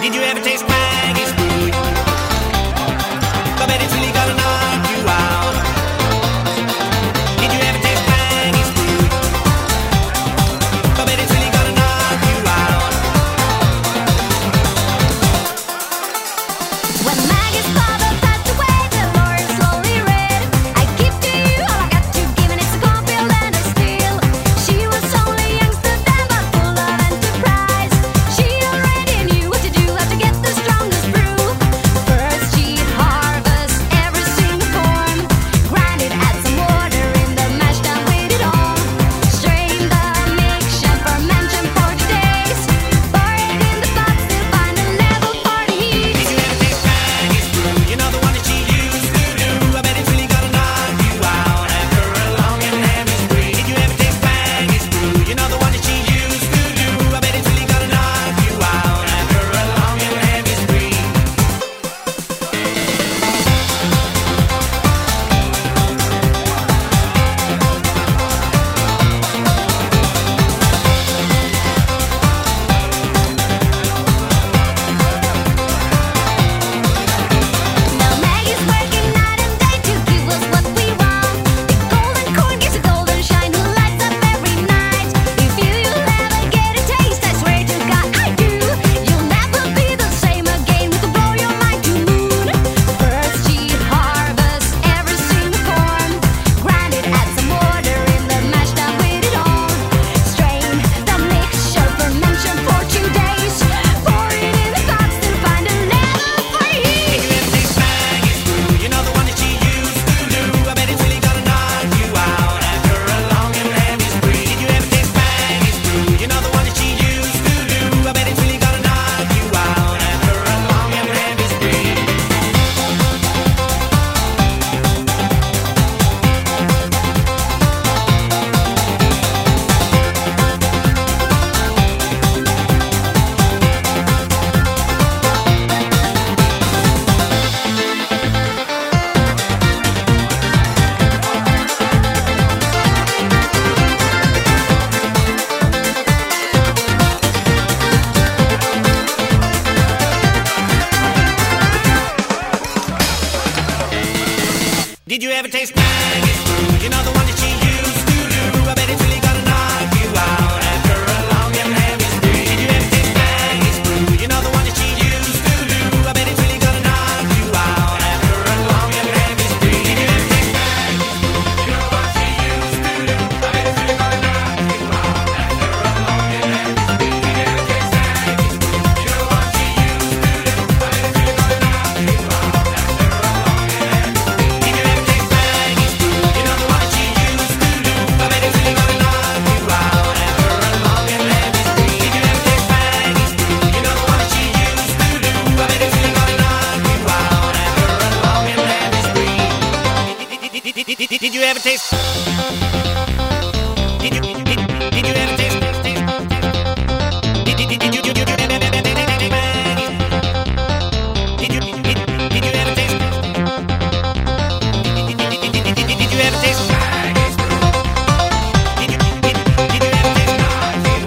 Did you ever taste Maggie's food? I bet it's really gonna knock you out. Did you ever taste Maggie's food? I bet it's really gonna knock you out. When Maggie's father passed away, the Lord slowly read, I give to you all I got to give, and it's a cornfield and a steel. She was only youngster then, but full of enterprise. She already knew what to do, how to get the strongest brew. First she'd harvest every single corn, grind it, add some water in the mash, then wait it on. Strain the mixture, fermentation for 2 days. Pour it in the pot till find a level for the heat. Did you ever taste Maggie's food? You know the one that she used to do. I bet it's really gonna knock you out after a long and heavy spree. Did you ever taste Maggie's food? You know the one that she used to do. I bet it's really gonna knock you out after a long and heavy spree. Now Maggie's working night and day to give us what we want. The golden corn gives a golden shine, who lights up every night. If you'll ever get a taste, I swear to God I do. You'll never be the same again, we can blow your mind to moon. First she'd harvest every single corn, grind it, add some water in the mash, then wait it on. Strain the mixture, fermentation for 2 days. Pour it in the pots till find a level for heat. Did you ever taste Maggie's food? You know the one that she used to do. I bet it's really gonna knock you out after a long and heavy spree. Did you ever taste Maggie's food? You know the one that she used to do. I bet it's really gonna knock you out after a long and heavy spree. Did you ever taste Maggie's food? You know the one that she used to do. I bet it's really gonna knock you out after a long and heavy spree. Did you ever taste Maggie's food? You know the one that she used to do. I bet it's really gonna knock you out after a long and heavy spree. Did you ever taste Maggie's food? You know what she used to do. I bet it's really gonna knock you out after a long and heavy spree. Did you ever taste Maggie's food? You know what she used to do. I bet it's really gonna knock you out after a long and heavy spree. Did you ever taste Maggie's food? You know the one that she used to do. I bet it's really gonna knock you out after a long and heavy spree. Did you ever taste Maggie's food? You know the one that she used to do. I bet it's really gonna knock you out after a long and heavy spree. Did you ever taste? Did you ever taste? Did you ever taste Maggie's? Did you ever taste? Did you ever taste? Did you ever taste Maggie's food? Did you ever taste? Did you ever taste Maggie's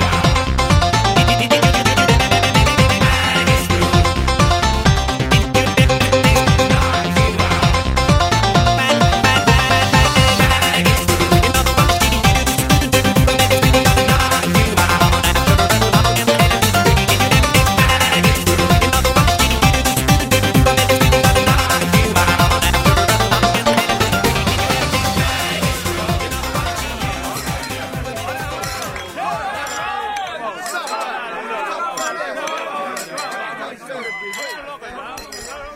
food?